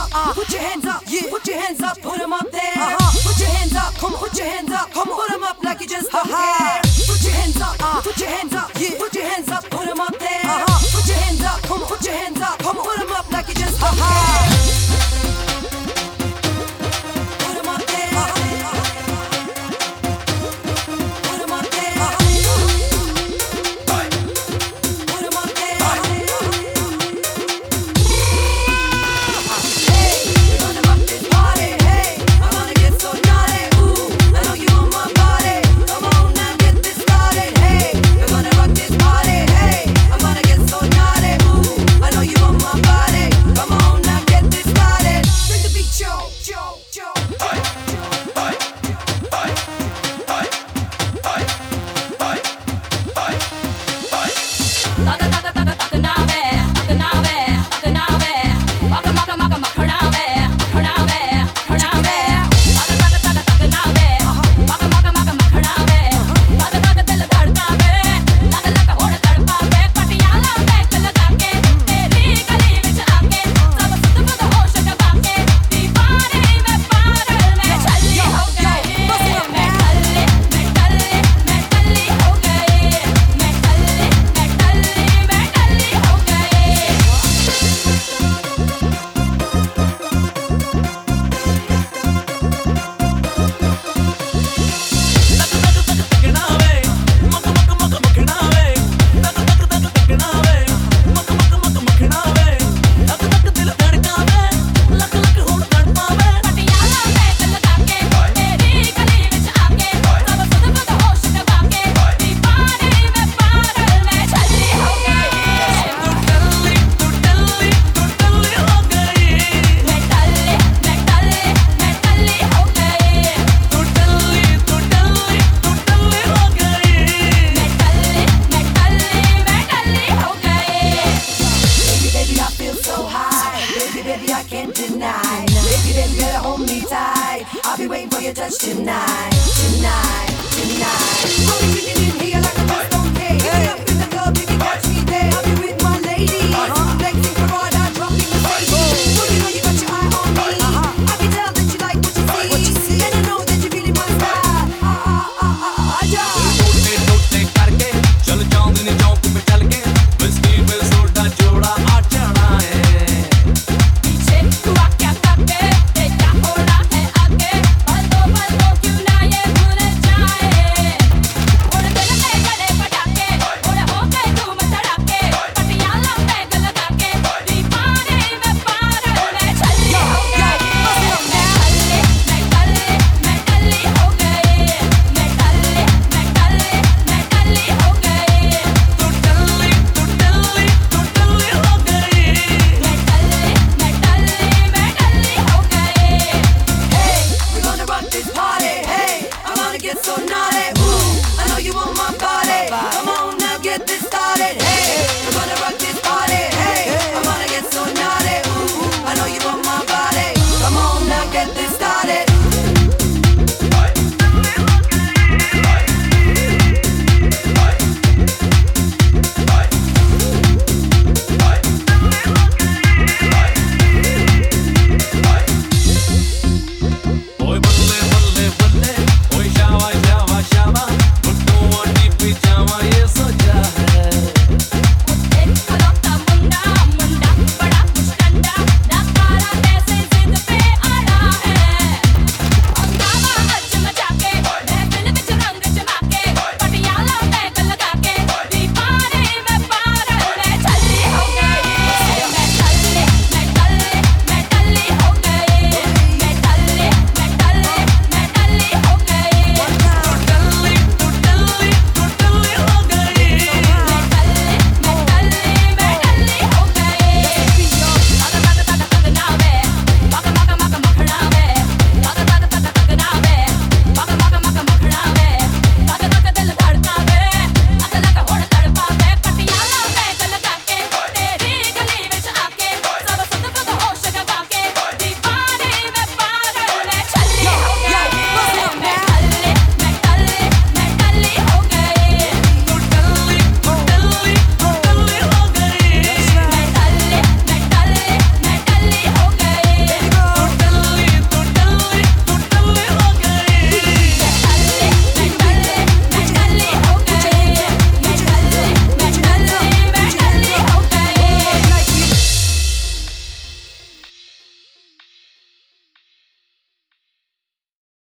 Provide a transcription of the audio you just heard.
up, put your hands up, yeah. Put your hands up, put them up there. Put your hands up, come on, put your hands up, come on, put them up like you just don't care. Put your hands up, put your hands up, yeah. Put your hands up, put them up there. Put your hands up, come on, put your hands up, come on, put them up like you just don't care. Put them up there. Put them up there. Put them up there. Hey, we're gonna rock this party. Hey, I'm gonna get so naughty. Ooh, I know you on my body. Come on now, get this started. Hey, we're gonna rock this party. Hey, I'm gonna get so naughty. Ooh, I know you on my body. Come on now, get this started. Bring the beat, yo, yo, yo. Baby, I can't deny. Baby, baby, better hold me tight. I'll be waiting for your touch tonight, tonight, tonight.